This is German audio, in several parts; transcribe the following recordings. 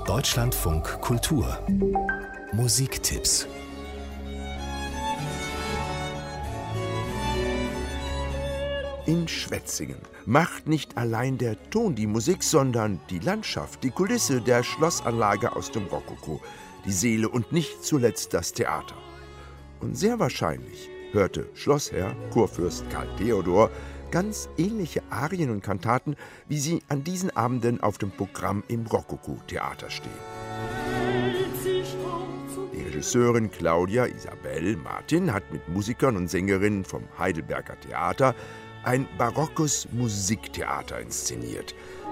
Deutschlandfunk Kultur Musiktipps. In Schwetzingen macht nicht allein der Ton die Musik, sondern die Landschaft, die Kulisse der Schlossanlage aus dem Rokoko, die Seele und nicht zuletzt das Theater. Und sehr wahrscheinlich hörte Schlossherr, Kurfürst Karl Theodor, ganz ähnliche Arien und Kantaten, wie sie an diesen Abenden auf dem Programm im Rokoko-Theater stehen. Die Regisseurin Claudia Isabel Martin hat mit Musikern und Sängerinnen vom Heidelberger Theater ein barockes Musiktheater inszeniert.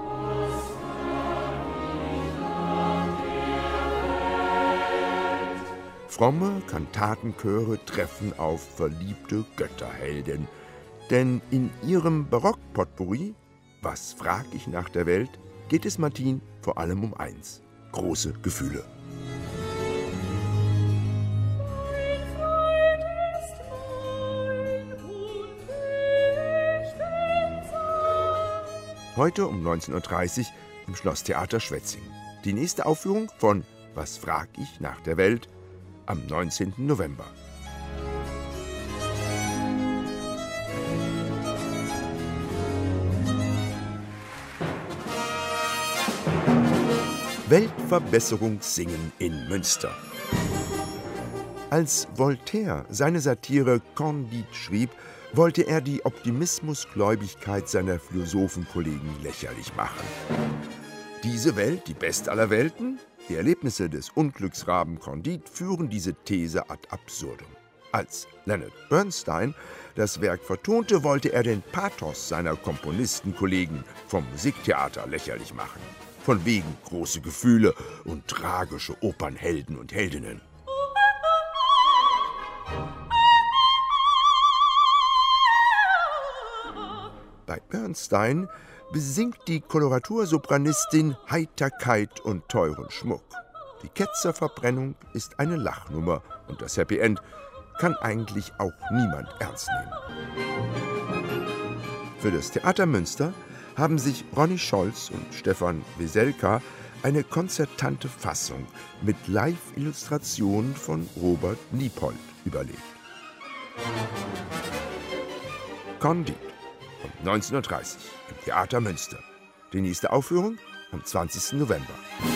Fromme Kantatenchöre treffen auf verliebte Götterhelden. Denn in ihrem Barock-Potpourri, was frag ich nach der Welt, geht es Martin vor allem um eins: große Gefühle. Heute um 19:30 Uhr im Schlosstheater Schwetzingen. Die nächste Aufführung von Was frag ich nach der Welt am 19. November. Weltverbesserungssingen in Münster. Als Voltaire seine Satire Candide schrieb, wollte er die Optimismusgläubigkeit seiner Philosophenkollegen lächerlich machen. Diese Welt, die beste aller Welten, die Erlebnisse des Unglücksraben Candide führen diese These ad absurdum. Als Leonard Bernstein das Werk vertonte, wollte er den Pathos seiner Komponistenkollegen vom Musiktheater lächerlich machen. Von wegen große Gefühle und tragische Opernhelden und Heldinnen. Bei Bernstein besingt die Koloratursopranistin Heiterkeit und teuren Schmuck. Die Ketzerverbrennung ist eine Lachnummer und das Happy End kann eigentlich auch niemand ernst nehmen. Für das Theater Münster haben sich Ronny Scholz und Stefan Weselka eine konzertante Fassung mit Live-Illustrationen von Robert Niepold überlegt. Candide um 19:30 Uhr im Theater Münster. Die nächste Aufführung am 20. November.